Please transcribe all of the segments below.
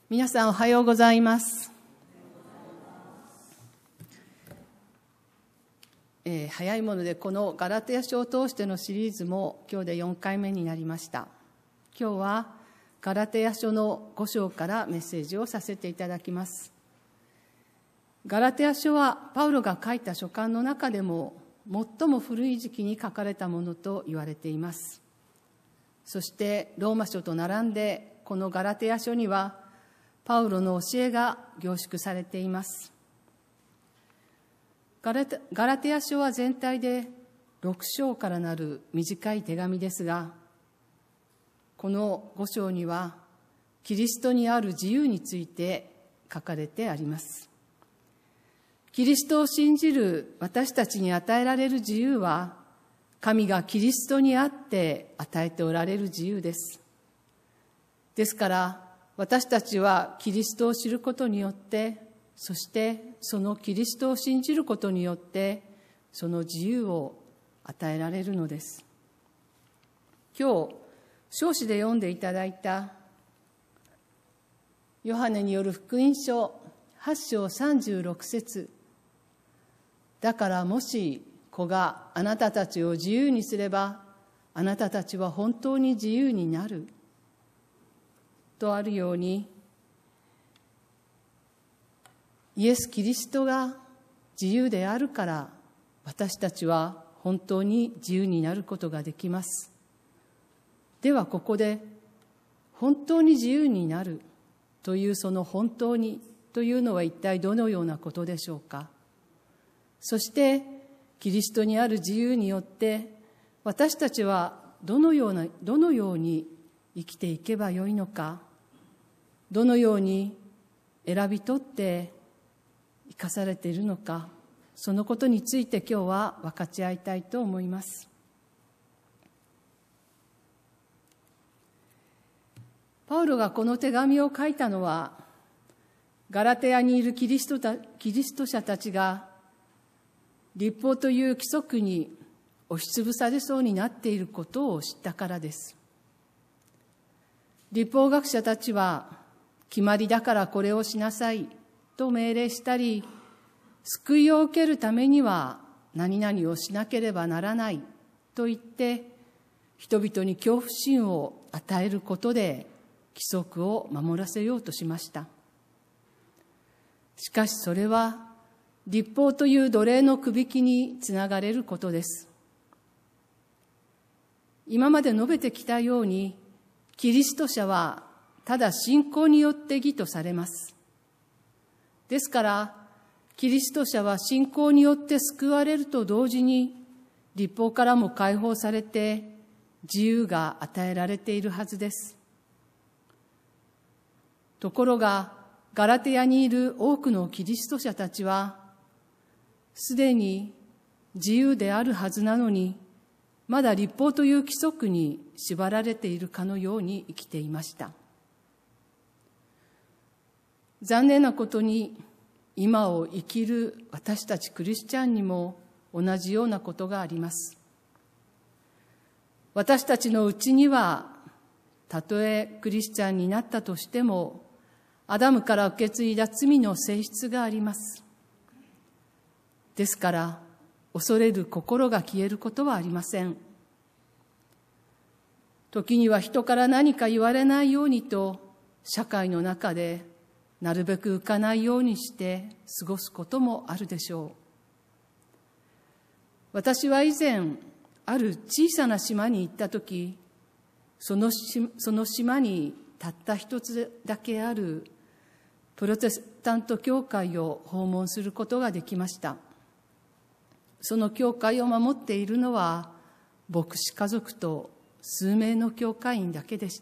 皆さんおはようございます。早いものでこのガラテヤ書を通してのシリーズも今日で4回目になりました。今日はガラテヤ書の5章からメッセージをさせていただきます。ガラテヤ書はパウロが書いた書簡の中でも最も古い時期に書かれたものと言われています。そしてローマ書と並んでこのガラテヤ書にはパウロの教えが凝縮されています。ガラテヤ書は全体で6章からなる短い手紙ですが、この5章にはキリストにある自由について書かれてあります。キリストを信じる私たちに与えられる自由は、神がキリストにあって与えておられる自由です。ですから私たちはキリストを知ることによって、そしてそのキリストを信じることによってその自由を与えられるのです。今日唱詞で読んでいただいたヨハネによる福音書8章36節、だからもし子があなたたちを自由にすれば、あなたたちは本当に自由になるとあるように、イエス・キリストが自由であるから私たちは本当に自由になることができます。ではここで本当に自由になるというその本当にというのは一体どのようなことでしょうか。そしてキリストにある自由によって私たちはどのように生きていけばよいのか、どのように選び取って生かされているのか、そのことについて今日は分かち合いたいと思います。パウロがこの手紙を書いたのは、ガラテヤにいるキリスト者たちが律法という規則に押しつぶされそうになっていることを知ったからです。律法学者たちは決まりだからこれをしなさいと命令したり、救いを受けるためには何々をしなければならないと言って人々に恐怖心を与えることで規則を守らせようとしました。しかしそれは律法という奴隷のくびきにつながれることです。今まで述べてきたように、キリスト者はただ信仰によって義とされます。ですから、キリスト者は信仰によって救われると同時に、律法からも解放されて、自由が与えられているはずです。ところが、ガラテヤにいる多くのキリスト者たちは、すでに自由であるはずなのに、まだ律法という規則に縛られているかのように生きていました。残念なことに、今を生きる私たちクリスチャンにも同じようなことがあります。私たちのうちには、たとえクリスチャンになったとしても、アダムから受け継いだ罪の性質があります。ですから、恐れる心が消えることはありません。時には人から何か言われないようにと、社会の中でなるべく浮かないようにして過ごすこともあるでしょう。私は以前、ある小さな島に行ったとき、その島にたった一つだけあるプロテスタント教会を訪問することができました。その教会を守っているのは牧師家族と数名の教会員だけでした。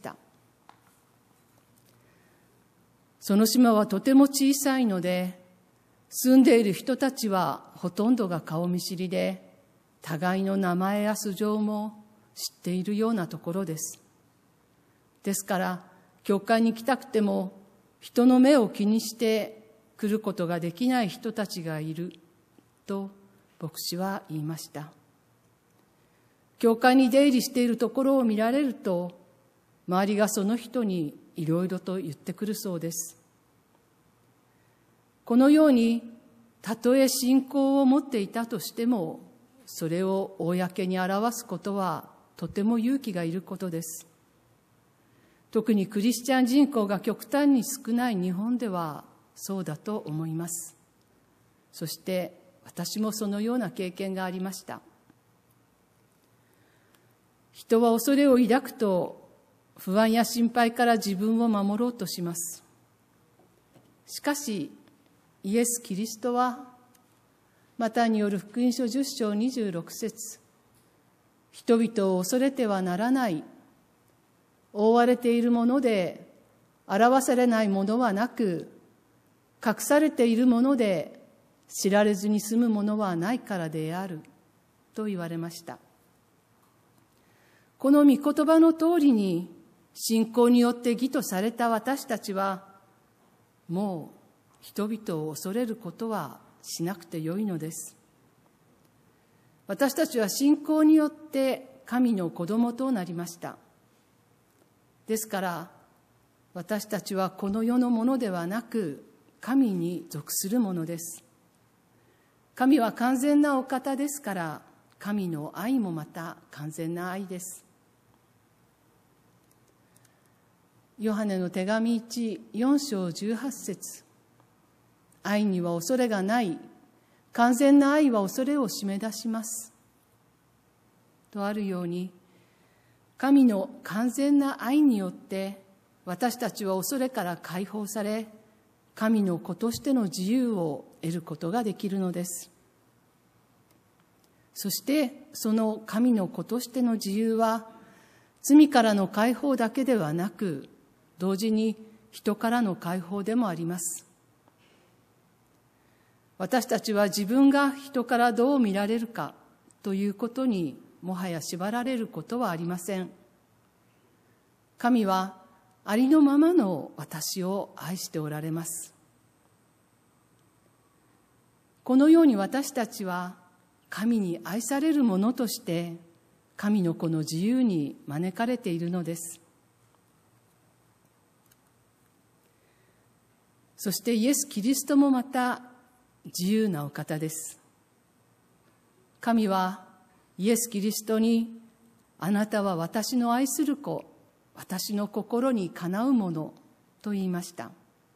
その島はとても小さいので、住んでいる人たちはほとんどが顔見知りで、互いの名前や素性も知っているようなところです。ですから、教会に来たくても、人の目を気にして来ることができない人たちがいると牧師は言いました。教会に出入りしているところを見られると、 周りがその人にいろいろと言ってくるそうです。このように、たとえ信仰を持っていたとしても、それを公に表すことはとても勇気がいることです。特にクリスチャン人口が極端に少ない日本ではそうだと思います。そして私もそのような経験がありました。人は恐れを抱くと不安や心配から自分を守ろうとします。しかしイエス・キリストはマタイによる福音書10章26節、人々を恐れてはならない。覆われているもので表されないものはなく、隠されているもので知られずに済むものはないからであると言われました。この御言葉の通りに信仰によって義とされた私たちは、もう人々を恐れることはしなくてよいのです。私たちは信仰によって神の子供となりました。ですから私たちはこの世のものではなく神に属するものです。神は完全なお方ですから、神の愛もまた完全な愛です。ヨハネの手紙4章18節、愛には恐れがない、完全な愛は恐れを締め出しますとあるように、神の完全な愛によって私たちは恐れから解放され、神の子としての自由を得ることができるのです。そしてその神の子としての自由は、罪からの解放だけではなく、同時に人からの解放でもあります。私たちは自分が人からどう見られるかということにもはや縛られることはありません。神はありのままの私を愛しておられます。このように私たちは神に愛されるものとして神の子の自由に招かれているのです。そしてイエス・キリストもまた自由なお方です。神はイエス・キリストに、あなたは私の愛する子、私の心にかなうものと言いました。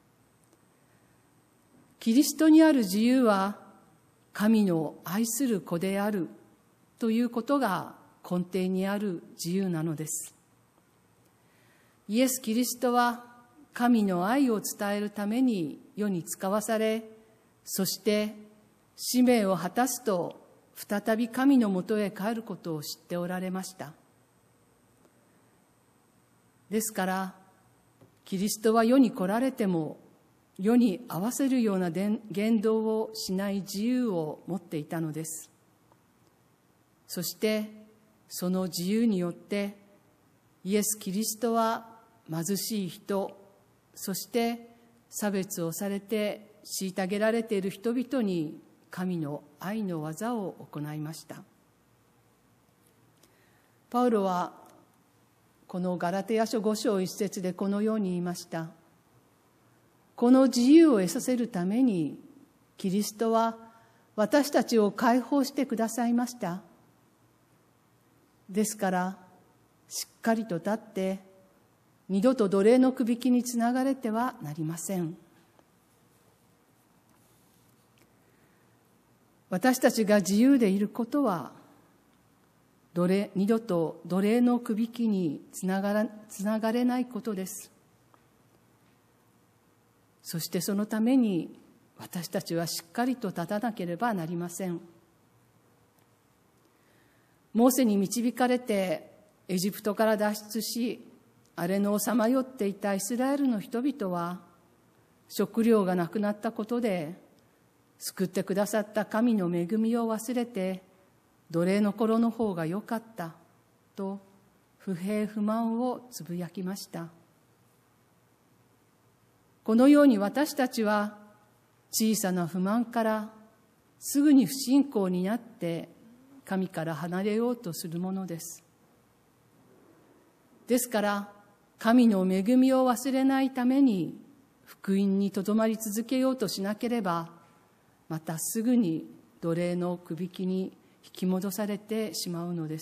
キリストにある自由は、神の愛する子であるということが根底にある自由なのです。イエス・キリストは神の愛を伝えるために世に使わされ、そして使命を果たすと再び神のもとへ帰ることを知っておられました。ですからキリストは世に来られても世に合わせるような言動をしない自由を持っていたのです。そしてその自由によってイエス・キリストは貧しい人、そして差別をされて虐げられている人々に神の愛の技を行いました。パウロはこのガラテヤ書5章1節でこのように言いました。この自由を得させるためにキリストは私たちを解放してくださいました。ですからしっかりと立って二度と奴隷のくびきにつながれてはなりません。私たちが自由でいることは二度と奴隷のくびきにつながれないことです。そしてそのために私たちはしっかりと立たなければなりません。モーセに導かれてエジプトから脱出し、荒れ野をさまよっていたイスラエルの人々は食料がなくなったことで救ってくださった神の恵みを忘れて、奴隷の頃の方が良かったと不平不満をつぶやきました。このように私たちは小さな不満からすぐに不信仰になって神から離れようとするものです。ですから神の恵みを忘れないために福音にとどまり続けようとしなければ、またすぐに奴隷のくびきに引き戻されてしまうのです。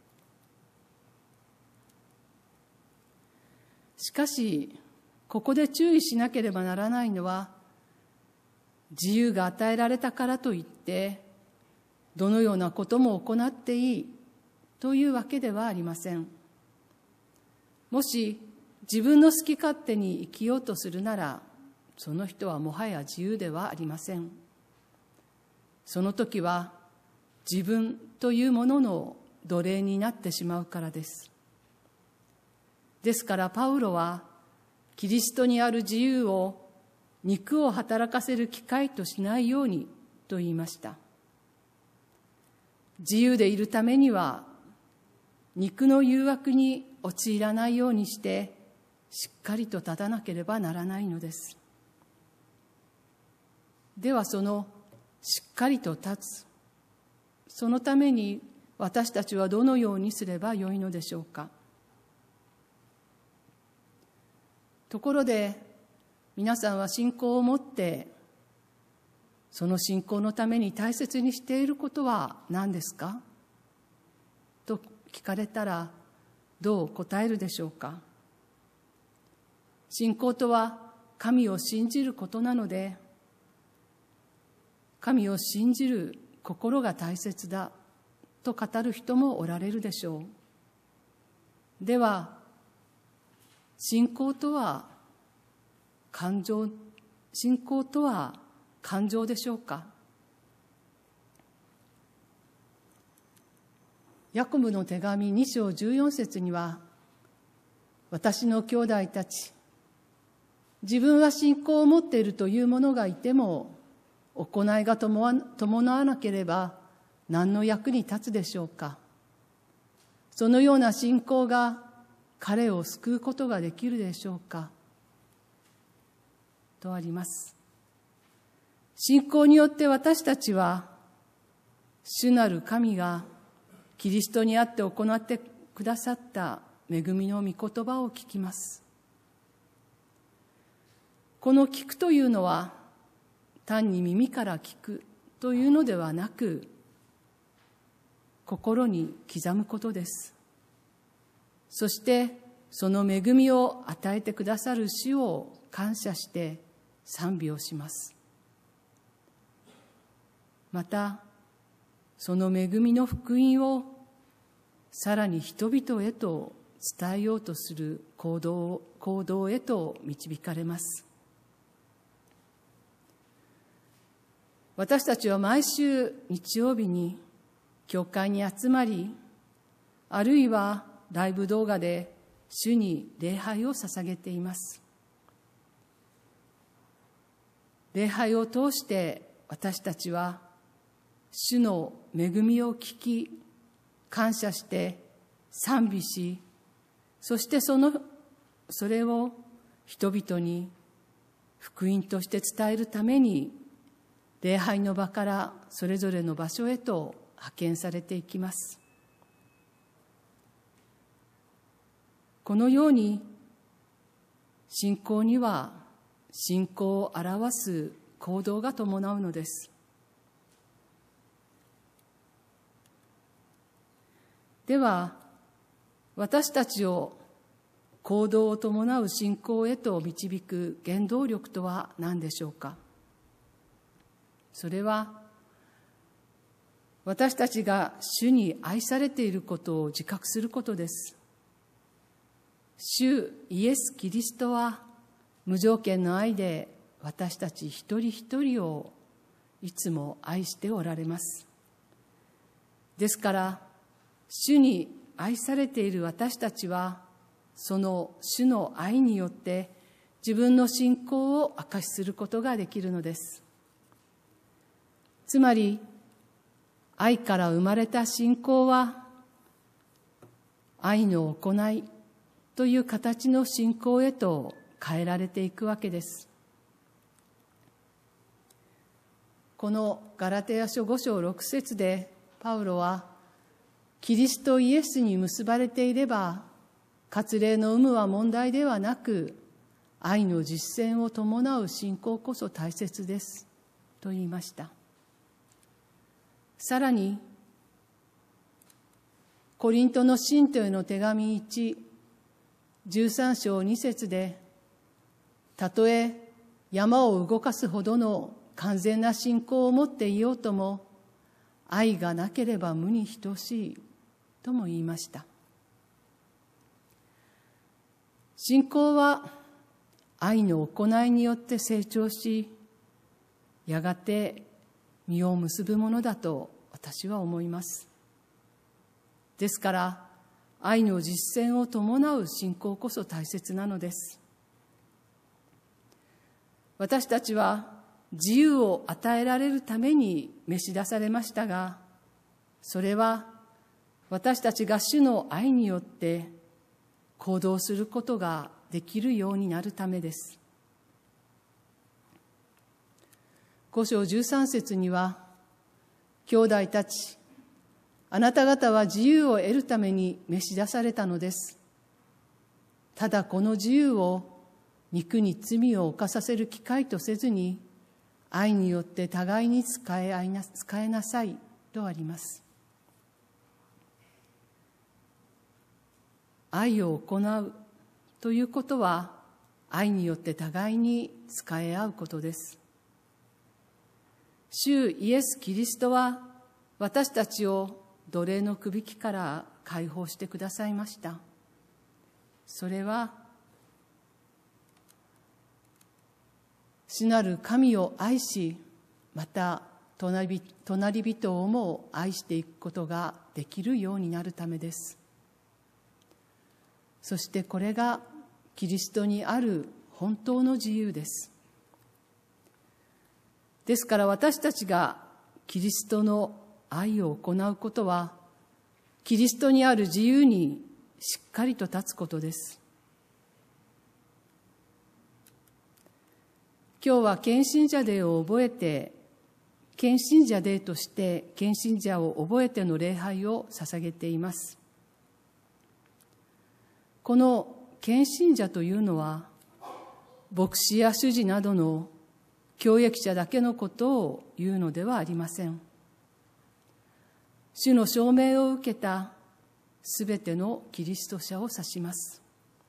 しかし、ここで注意しなければならないのは、自由が与えられたからといって、どのようなことも行っていいというわけではありません。もし自分の好き勝手に生きようとするなら、その人はもはや自由ではありません。その時は自分というものの奴隷になってしまうからです。ですからパウロは、キリストにある自由を肉を働かせる機会としないようにと言いました。自由でいるためには、肉の誘惑に陥らないようにして、しっかりと立たなければならないのです。ではそのしっかりと立つ、そのために私たちはどのようにすればよいのでしょうか。ところで皆さんは信仰を持って、その信仰のために大切にしていることは何ですかと聞かれたら、どう答えるでしょうか。信仰とは神を信じることなので、神を信じる心が大切だと語る人もおられるでしょう。では、信仰とは感情でしょうか。ヤコブの手紙2章14節には、私の兄弟たち、自分は信仰を持っているという者がいても、行いが伴わなければ何の役に立つでしょうか。そのような信仰が彼を救うことができるでしょうか。とあります。信仰によって私たちは、主なる神がキリストにあって行ってくださった恵みの御言葉を聞きます。この聞くというのは、単に耳から聞くというのではなく、心に刻むことです。そしてその恵みを与えてくださる主を感謝して賛美をします。またその恵みの福音をさらに人々へと伝えようとする行動へと導かれます。私たちは毎週日曜日に教会に集まり、あるいはライブ動画で主に礼拝を捧げています。礼拝を通して私たちは主の恵みを聞き、感謝して賛美し、そしてそれを人々に福音として伝えるために、礼拝の場からそれぞれの場所へと派遣されていきます。このように信仰には信仰を表す行動が伴うのです。では、私たちを行動を伴う信仰へと導く原動力とは何でしょうか。それは、私たちが主に愛されていることを自覚することです。主イエス・キリストは無条件の愛で私たち一人一人をいつも愛しておられます。ですから、主に愛されている私たちは、その主の愛によって自分の信仰を証しすることができるのです。つまり、愛から生まれた信仰は、愛の行いという形の信仰へと変えられていくわけです。このガラテヤ書5章6節で、パウロは、キリストイエスに結ばれていれば、 割礼の有無は問題ではなく、愛の実践を伴う信仰こそ大切ですと言いました。さらに、コリントの信徒への手紙1、13章2節で、たとえ山を動かすほどの完全な信仰を持っていようとも、愛がなければ無に等しいとも言いました。信仰は愛の行いによって成長し、やがて実を結ぶものだと私は思います。ですから、愛の実践を伴う信仰こそ大切なのです。私たちは自由を与えられるために召し出されましたが、それは私たちが主の愛によって行動することができるようになるためです。5章13節には、兄弟たち、あなた方は自由を得るために召し出されたのです。ただこの自由を肉に罪を犯させる機会とせずに、愛によって互いに仕えなさいとあります。愛を行うということは、愛によって互いに仕え合うことです。主イエス・キリストは私たちを奴隷のくびきから解放してくださいました。それは主なる神を愛し、また隣人をも愛していくことができるようになるためです。そしてこれがキリストにある本当の自由です。ですから私たちがキリストの愛を行うことは、キリストにある自由にしっかりと立つことです。今日は献身者デーを覚えて、献身者デーとして献身者を覚えての礼拝を捧げています。この献身者というのは、牧師や主事などの教益者だけのことを言うのではありません。主の証明を受けたすべてのキリスト者を指します。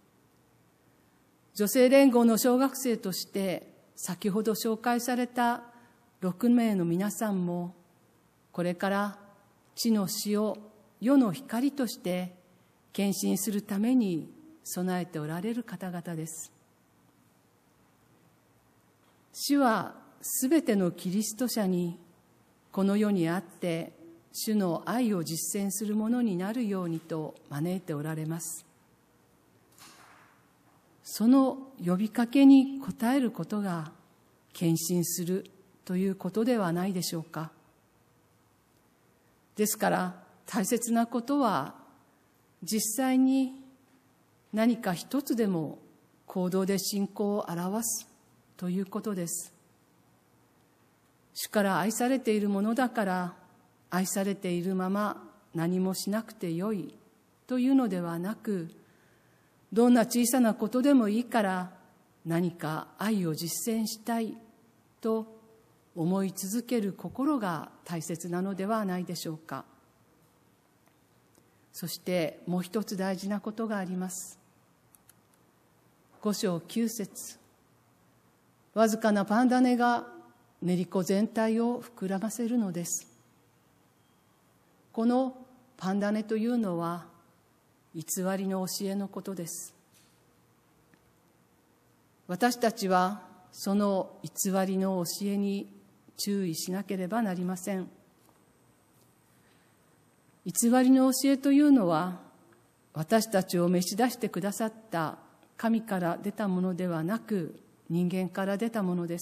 女性連合の小学生として先ほど紹介された6名の皆さんも、これから地の塩、世の光として献身するために備えておられる方々です。主はすべてのキリスト者にこの世にあって主の愛を実践するものになるようにと招いておられます。その呼びかけに応えることが献身するということではないでしょうか。ですから大切なことは、実際に何か一つでも行動で信仰を表すということです。主から愛されているものだから、愛されているまま何もしなくてよいというのではなく、どんな小さなことでもいいから何か愛を実践したいと思い続ける心が大切なのではないでしょうか。そしてもう一つ大事なことがあります。5章9節、わずかなパン種が練り粉全体を膨らませるのです。このパン種というのは偽りの教えのことです。私たちはその偽りの教えに注意しなければなりません。偽りの教えというのは、私たちを召し出してくださった神から出たものではなく、人間から出たものです。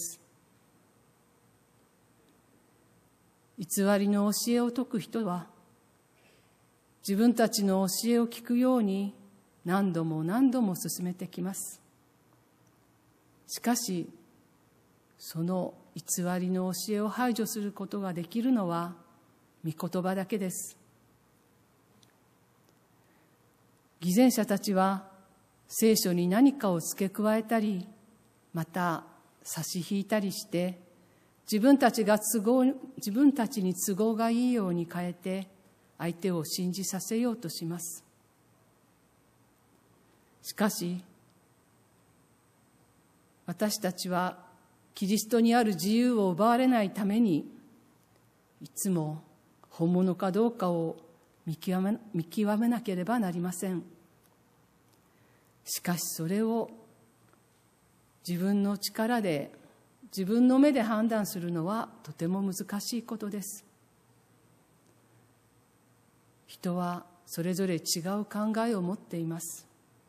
偽りの教えを説く人は、自分たちの教えを聞くように何度も何度も進めてきます。しかし、その偽りの教えを排除することができるのは御言葉だけです。偽善者たちは聖書に何かを付け加えたり、また差し引いたりして、自分たちに都合がいいように変えて、相手を信じさせようとします。しかし、私たちはキリストにある自由を奪われないために、いつも本物かどうかを見極めなければなりません。しかしそれを自分の力で、自分の目で判断するのはとても難しいことです。人はそれぞれ違う考えを持っています。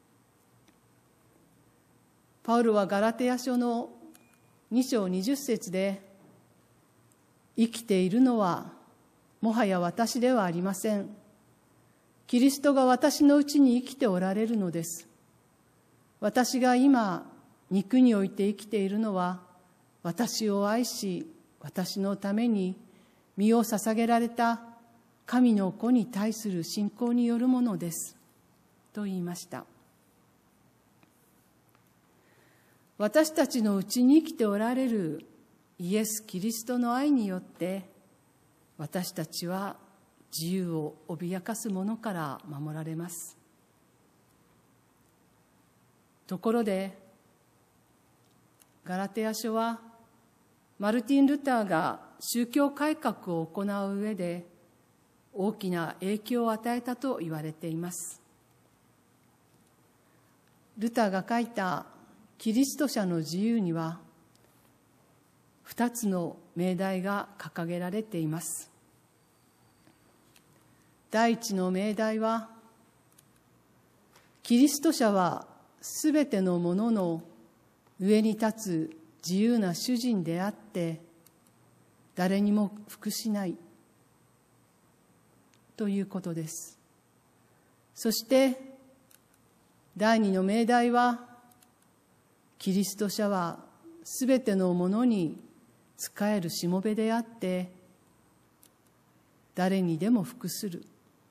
パウロはガラテヤ書の2章20節で、生きているのはもはや私ではありません。キリストが私のうちに生きておられるのです。私が今肉において生きているのは、私を愛し私のために身を捧げられた神の子に対する信仰によるものですと言いました。私たちのうちに生きておられるイエス・キリストの愛によって、私たちは自由を脅かすものから守られます。ところで、ガラテヤ書はマルティン・ルターが宗教改革を行う上で大きな影響を与えたと言われています。ルターが書いたキリスト者の自由には2つの命題が掲げられています。第一の命題は、キリスト者はすべてのものの上に立つ自由な主人であって、誰にも服しないということです。そして第二の命題は、キリスト者はすべてのものに仕えるしもべであって、誰にでも服する。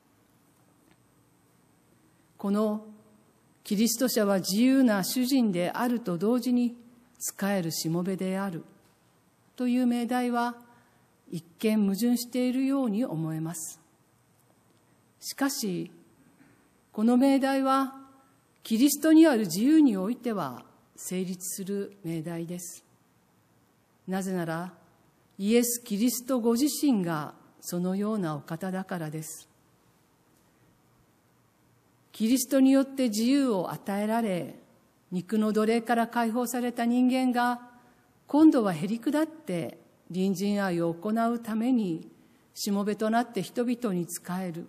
このキリスト者は自由な主人であると同時に仕えるしもべであるという命題は一見矛盾しているように思えます。しかしこの命題はキリストにある自由においては成立する命題です。なぜならイエス・キリストご自身がそのようなお方だからです。キリストによって自由を与えられ、肉の奴隷から解放された人間が今度はへりくだって隣人愛を行うためにしもべとなって人々に仕える。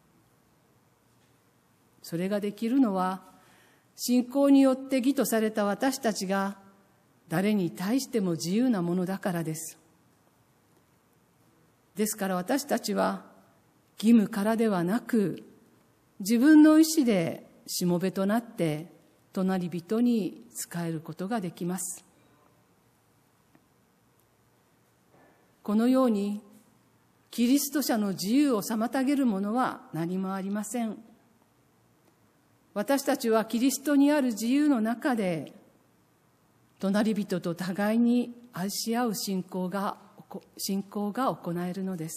それができるのは信仰によって義とされた私たちが誰に対しても自由なものだからです。ですから私たちは義務からではなく、自分の意志でしもべとなって隣人に仕えることができます。このようにキリスト者の自由を妨げるものは何もありません。私たちはキリストにある自由の中で隣人と互いに愛し合う信仰が行えるのです。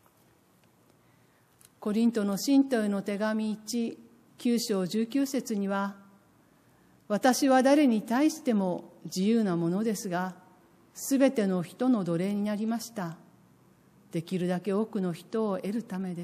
コリントの信徒への手紙1、9章19節には、私は誰に対しても自由なものですが、すべての人の奴隷になりました。できるだけ多くの人を得るためです。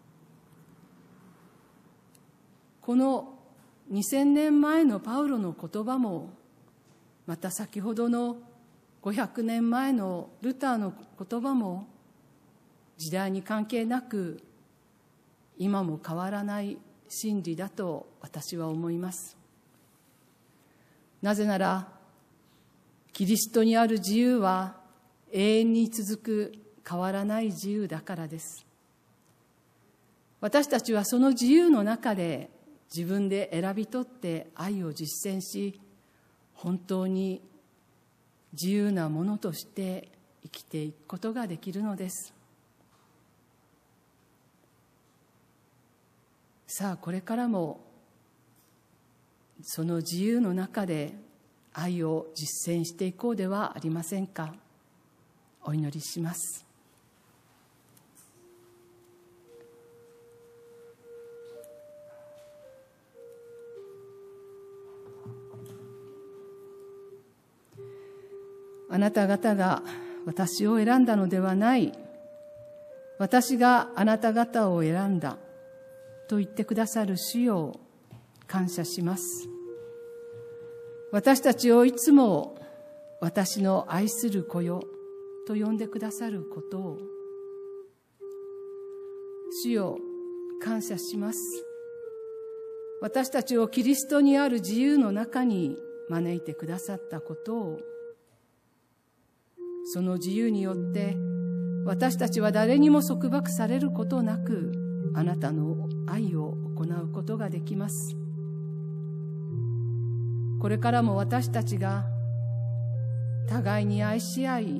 この2000年前のパウロの言葉も、また先ほどの500年前のルターの言葉も、時代に関係なく今も変わらない真理だと私は思います。なぜならキリストにある自由は永遠に続く変わらない自由だからです。私たちはその自由の中で自分で選び取って愛を実践し、本当に自由なものとして生きていくことができるのです。さあこれからもその自由の中で愛を実践していこうではありませんか。お祈りします。あなた方が私を選んだのではない、私があなた方を選んだと言ってくださる主よ、感謝します。私たちをいつも私の愛する子よと呼んでくださることを、主よ、感謝します。私たちをキリストにある自由の中に招いてくださったことを、その自由によって私たちは誰にも束縛されることなく、あなたの愛を行うことができます。これからも私たちが互いに愛し合い、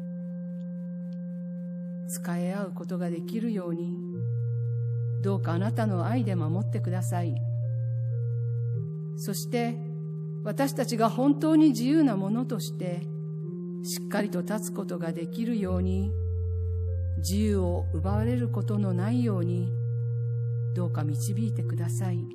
仕え合うことができるように、どうかあなたの愛で守ってください。そして私たちが本当に自由なものとしてしっかりと立つことができるように、自由を奪われることのないようにどうか導いてください。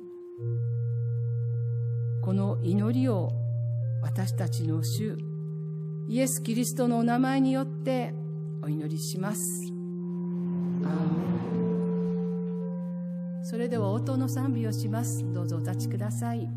この祈りを私たちの主イエス・キリストのお名前によってお祈りします。アーメン。それでは応答の賛美をします。どうぞお立ちください。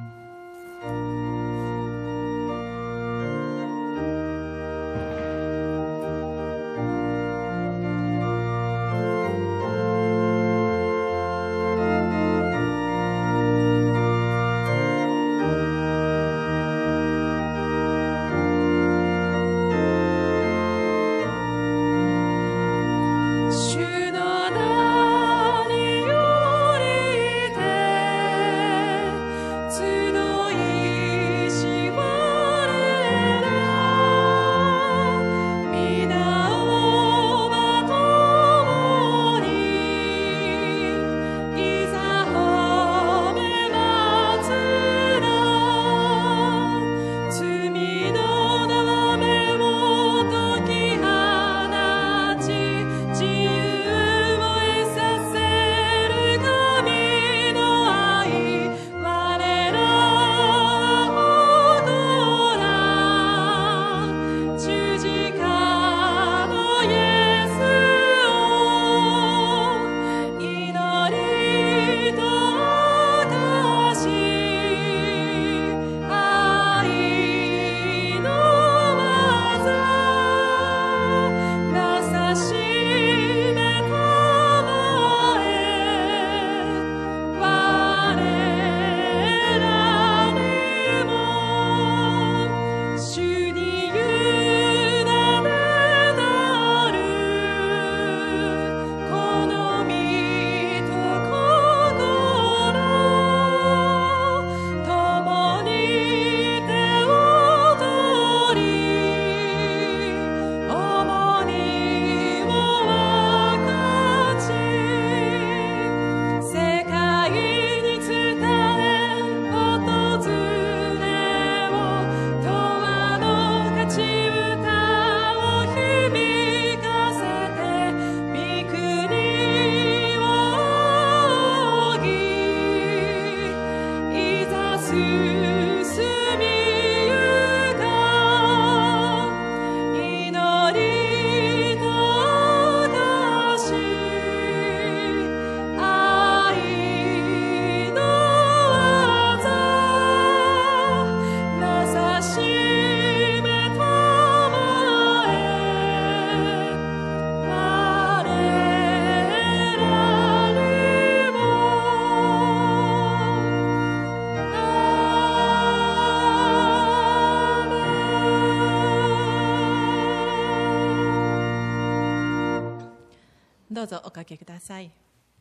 どうぞおかけください。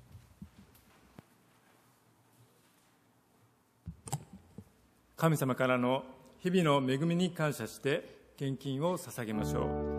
神様からの日々の恵みに感謝して献金を捧げましょう。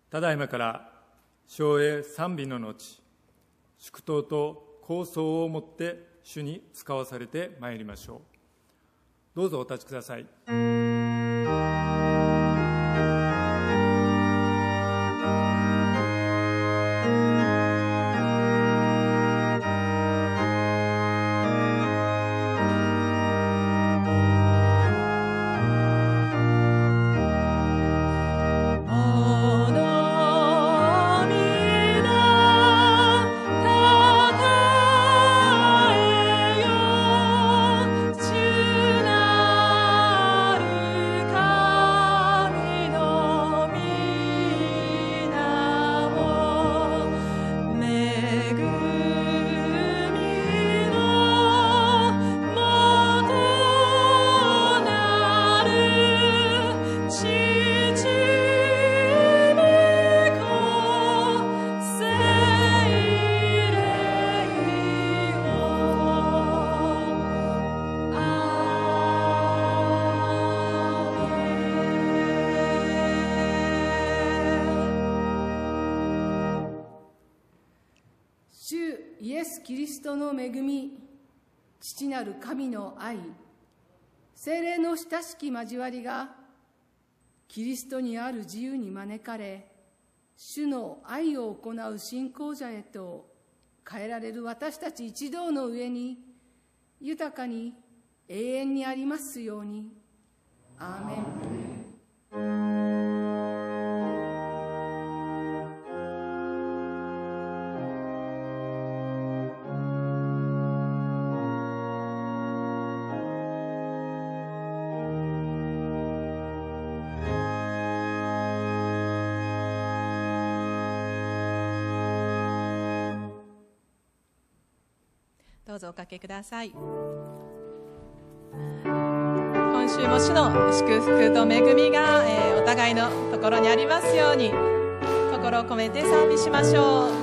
ただいまから唱詠賛美の後、祝祷と高奏をもって主に使わされてまいりましょう。どうぞお立ちください。 イエス・キリストの恵み、父なる神の愛、聖霊の親しき交わりが、キリストにある自由に招かれ、主の愛を行う信仰者へと変えられる私たち一同の上に、豊かに永遠にありますように。アーメン。 どうぞおかけください。今週も主の祝福と恵みが、お互いのところにありますように、心を込めて賛美しましょう。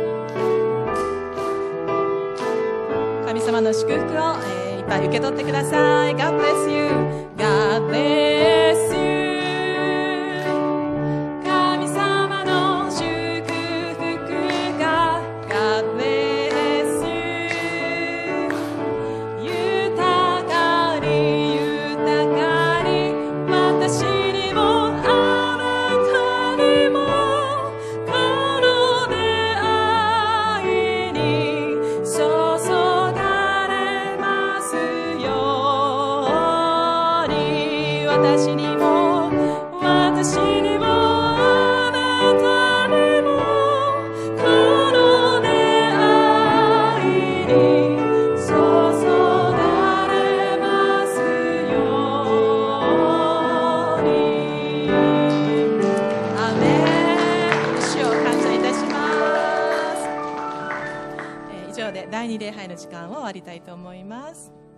神様の祝福を、いっぱい受け取ってください。God bless you. God bless you.第2礼拝の時間を終わりたいと思います。